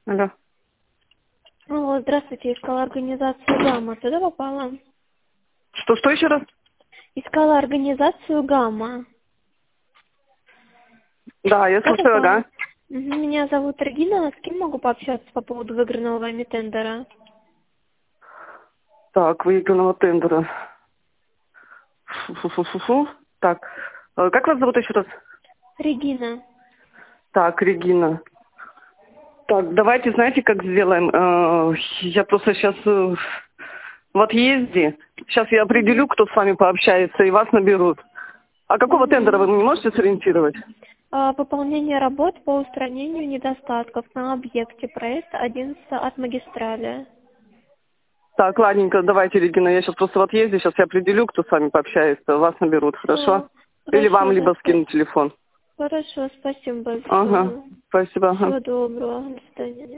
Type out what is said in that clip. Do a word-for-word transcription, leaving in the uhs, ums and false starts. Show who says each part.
Speaker 1: Алло.
Speaker 2: Алло, здравствуйте, искала организацию «Гамма». Туда попала?
Speaker 1: Что, что еще раз?
Speaker 2: Искала организацию «Гамма».
Speaker 1: Да, я
Speaker 2: Туда
Speaker 1: слушаю,
Speaker 2: попала?
Speaker 1: ага.
Speaker 2: Мгм, меня зовут Регина. С кем могу пообщаться по поводу выигранного вами тендера?
Speaker 1: Так, выигранного тендера. Фу-фу-фу-фу-фу. Так, э, как вас зовут еще раз?
Speaker 2: Регина.
Speaker 1: Так, Регина. Так, давайте, знаете, как сделаем? Э, Я просто сейчас в отъезде. Сейчас я определю,
Speaker 2: Мгм.
Speaker 1: кто с вами пообщается, и вас наберут. А какого тендера вы
Speaker 2: Мгм.
Speaker 1: не можете сориентировать?
Speaker 2: А, Выполнение работ по устранению недостатков на объекте проекта одиннадцать от магистрали.
Speaker 1: Так, ладненько, давайте, Регина, я сейчас просто в отъезде, сейчас я определю, кто с вами пообщается, вас наберут, хорошо?
Speaker 2: Все.
Speaker 1: Или вам
Speaker 2: Хорошо, да.
Speaker 1: либо
Speaker 2: спа-
Speaker 1: скину телефон.
Speaker 2: Хорошо, спасибо
Speaker 1: Ага,
Speaker 2: большое.
Speaker 1: спасибо, ага.
Speaker 2: Всего доброго. До свидания.